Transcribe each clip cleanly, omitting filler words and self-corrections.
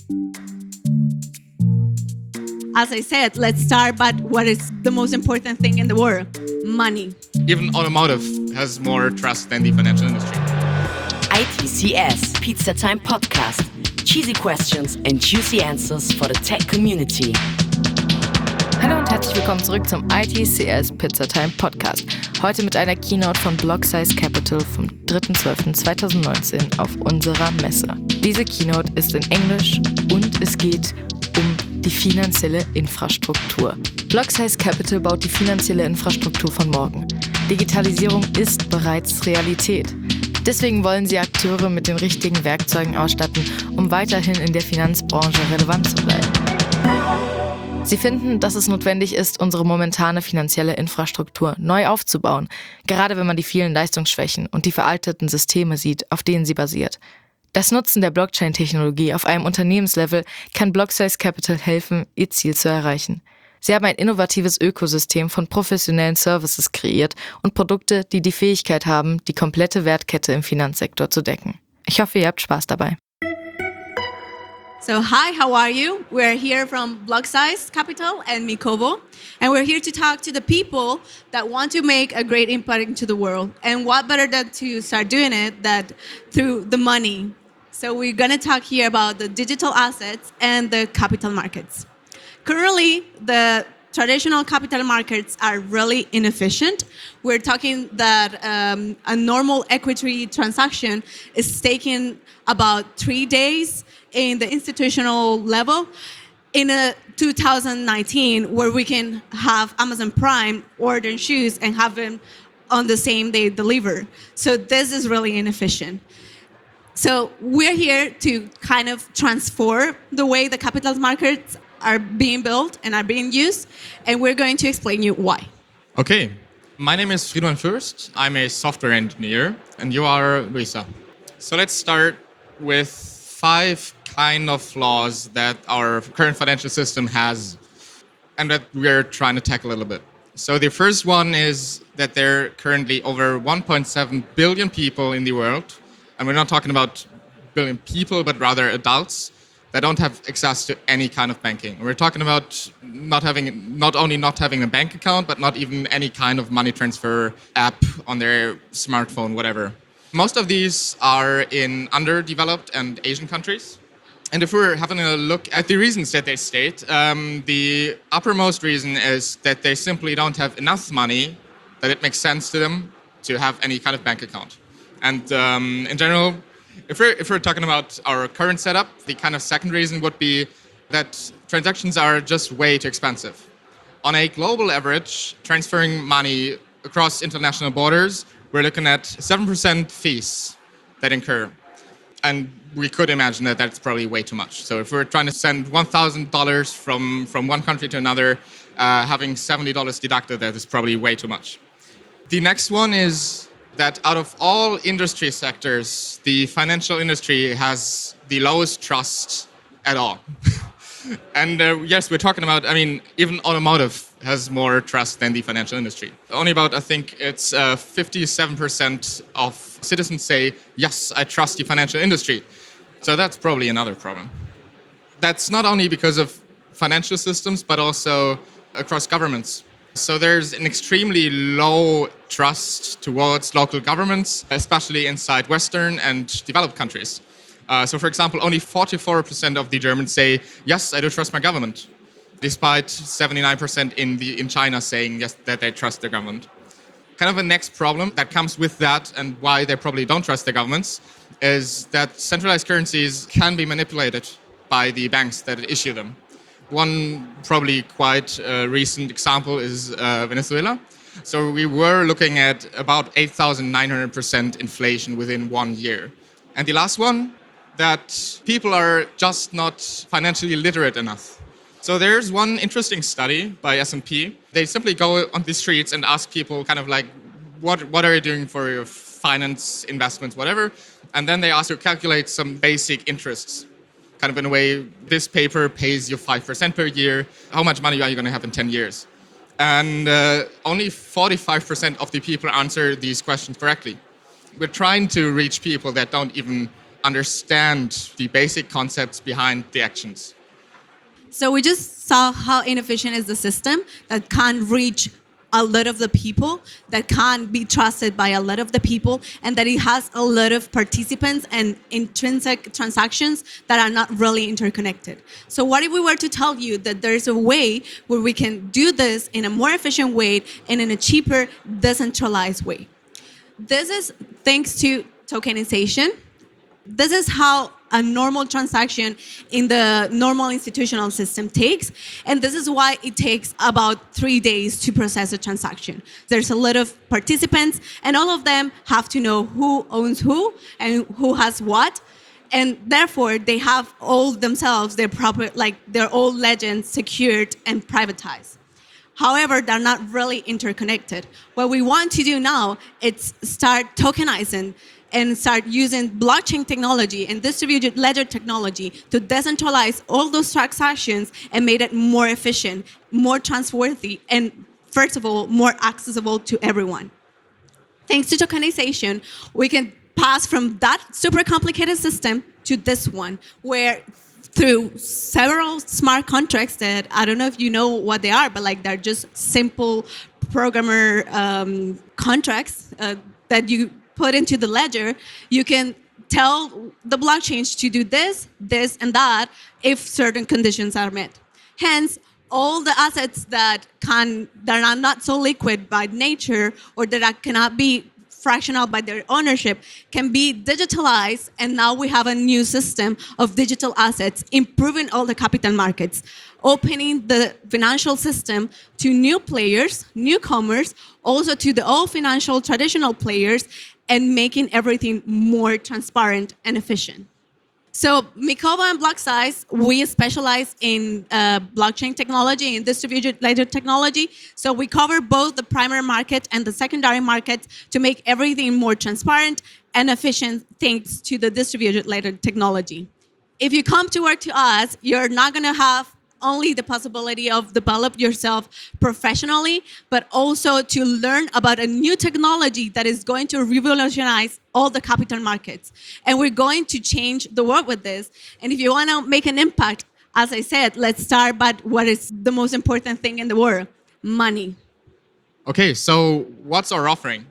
As I said, let's start by what is the most important thing in the world: money. Even automotive has more trust than the financial industry. ITCS Pizza Time Podcast. Cheesy questions and juicy answers for the tech community. Hallo und herzlich willkommen zurück zum ITCS Pizza Time Podcast. Heute mit einer Keynote von Block-Size Capital vom 3.12.2019 auf unserer Messe. Diese Keynote ist in Englisch und es geht um die finanzielle Infrastruktur. Block-Size Capital baut die finanzielle Infrastruktur von morgen. Digitalisierung ist bereits Realität. Deswegen wollen sie Akteure mit den richtigen Werkzeugen ausstatten, um weiterhin in der Finanzbranche relevant zu bleiben. Sie finden, dass es notwendig ist, unsere momentane finanzielle Infrastruktur neu aufzubauen, gerade wenn man die vielen Leistungsschwächen und die veralteten Systeme sieht, auf denen sie basiert. Das Nutzen der Blockchain-Technologie auf einem Unternehmenslevel kann Block-Size Capital helfen, ihr Ziel zu erreichen. Sie haben ein innovatives Ökosystem von professionellen Services kreiert und Produkte, die die Fähigkeit haben, die komplette Wertkette im Finanzsektor zu decken. Ich hoffe, ihr habt Spaß dabei. So hi, how are you? We're here from Block-Size Capital and Mikovo, and we're here to talk to the people that want to make a great impact into the world. And what better than to start doing it than through the money? So we're going to talk here about the digital assets and the capital markets. Currently, the traditional capital markets are really inefficient. We're talking that a normal equity transaction is taking about 3 days in the institutional level. In 2019, where we can have Amazon Prime order shoes and have them on the same day delivered. So this is really inefficient. So we're here to kind of transform the way the capital markets are being built and are being used, and we're going to explain you why. Okay, my name is Friedman Fürst. I'm a software engineer, and you are Luisa. So let's start with 5 kind of flaws that our current financial system has and that we're trying to tackle a little bit. So the first one is that there are currently over 1.7 billion people in the world, and we're not talking about billion people, but rather adults that don't have access to any kind of banking. We're talking about not only not having a bank account, but not even any kind of money transfer app on their smartphone, whatever. Most of these are in underdeveloped and Asian countries. And if we're having a look at the reasons that they state, the uppermost reason is that they simply don't have enough money that it makes sense to them to have any kind of bank account. And in general, if we're talking about our current setup, the kind of second reason would be that transactions are just way too expensive. On a global average, transferring money across international borders, we're looking at 7% fees that incur. And we could imagine that that's probably way too much. So if we're trying to send $1,000 from one country to another, having $70 deducted, that is probably way too much. The next one is that out of all industry sectors, the financial industry has the lowest trust at all. And yes, we're talking about, even automotive has more trust than the financial industry. Only about, I think it's 57% of citizens say, yes, I trust the financial industry. So that's probably another problem. That's not only because of financial systems, but also across governments. So there's an extremely low trust towards local governments, especially inside Western and developed countries. So for example, only 44% of the Germans say, yes, I do trust my government, despite 79% in China saying yes, that they trust their government. Kind of a next problem that comes with that and why they probably don't trust their governments is that centralized currencies can be manipulated by the banks that issue them. One probably quite recent example is Venezuela. So we were looking at about 8,900% inflation within 1 year. And the last one, that people are just not financially literate enough. So there's one interesting study by S&P. They simply go on the streets and ask people kind of like, what are you doing for your finance, investments, whatever? And then they ask you to calculate some basic interests. Kind of in a way, this paper pays you 5% per year. How much money are you going to have in 10 years? And only 45% of the people answer these questions correctly. We're trying to reach people that don't even understand the basic concepts behind the actions. So we just saw how inefficient is the system that can't reach a lot of the people, that can't be trusted by a lot of the people, and that it has a lot of participants and intrinsic transactions that are not really interconnected. So what if we were to tell you that there's a way where we can do this in a more efficient way and in a cheaper, decentralized way? This is thanks to tokenization. This is how a normal transaction in the normal institutional system takes, and this is why it takes about 3 days to process a transaction. There's a lot of participants, and all of them have to know who owns who and who has what, and therefore they have all themselves their proper, like their old legends secured and privatized. However, they're not really interconnected. What we want to do now is start tokenizing and start using blockchain technology and distributed ledger technology to decentralize all those transactions and make it more efficient, more trustworthy, and first of all, more accessible to everyone. Thanks to tokenization, we can pass from that super complicated system to this one, where through several smart contracts that I don't know if you know what they are, but like they're just simple programmer contracts that you put into the ledger, you can tell the blockchains to do this, this, and that if certain conditions are met. Hence, all the assets that are not so liquid by nature or that cannot be fractional by their ownership can be digitalized, and now we have a new system of digital assets, improving all the capital markets, opening the financial system to new players, newcomers, also to the old financial traditional players, and making everything more transparent and efficient. So Mikovo and BlockSize, we specialize in blockchain technology and distributed ledger technology. So we cover both the primary market and the secondary market to make everything more transparent and efficient thanks to the distributed ledger technology. If you come to work to us, you're not going to have only the possibility of develop yourself professionally, but also to learn about a new technology that is going to revolutionize all the capital markets. And we're going to change the world with this. And if you want to make an impact, as I said, let's start by what is the most important thing in the world, money. Okay, so what's our offering?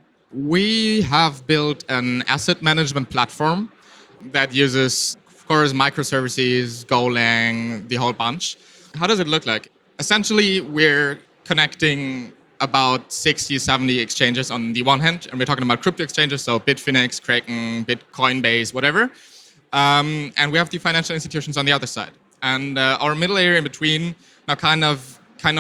We have built an asset management platform that uses, of course, microservices, Golang, the whole bunch. How does it look like? Essentially, we're connecting about 60, 70 exchanges on the one hand, and we're talking about crypto exchanges, so Bitfinex, Kraken, Coinbase, whatever. And we have the financial institutions on the other side. And our middle layer in between now kind of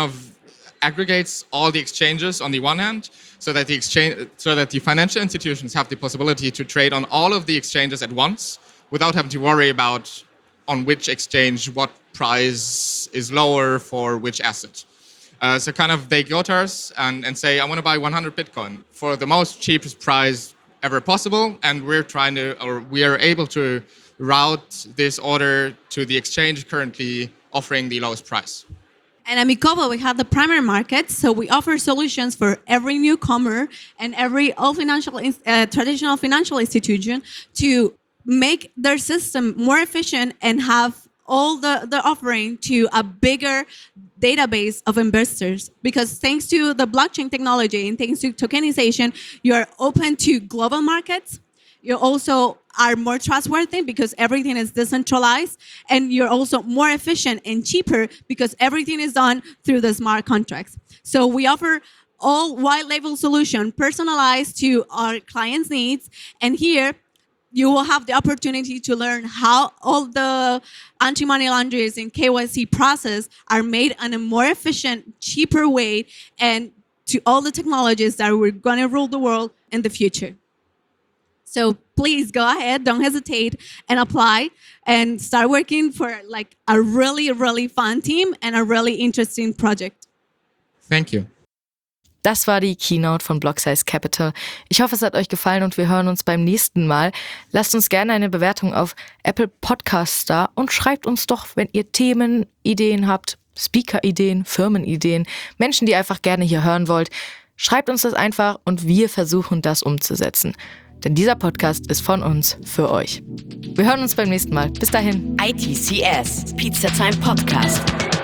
aggregates all the exchanges on the one hand, so that the financial institutions have the possibility to trade on all of the exchanges at once without having to worry about on which exchange what price is lower for which asset. So kind of they go to us and say, I want to buy 100 Bitcoin for the most cheapest price ever possible, and we are able to route this order to the exchange currently offering the lowest price. And at Mikovo, we have the primary market, so we offer solutions for every newcomer and every old traditional financial institution to make their system more efficient and have all the offering to a bigger database of investors. Because thanks to the blockchain technology and thanks to tokenization, you're open to global markets. You also are more trustworthy because everything is decentralized, and you're also more efficient and cheaper because everything is done through the smart contracts. So we offer all white label solution personalized to our clients' needs, and here you will have the opportunity to learn how all the anti-money laundering and KYC process are made in a more efficient, cheaper way, and to all the technologies that we're going to rule the world in the future. So please go ahead, don't hesitate, and apply and start working for like a really, really fun team and a really interesting project. Thank you. Das war die Keynote von BlockSize Capital. Ich hoffe, es hat euch gefallen und wir hören uns beim nächsten Mal. Lasst uns gerne eine Bewertung auf Apple Podcasts da und schreibt uns doch, wenn ihr Themen, Ideen habt, Speaker-Ideen, Firmenideen, Menschen, die ihr einfach gerne hier hören wollt. Schreibt uns das einfach und wir versuchen, das umzusetzen. Denn dieser Podcast ist von uns für euch. Wir hören uns beim nächsten Mal. Bis dahin. ITCS, Pizza Time Podcast.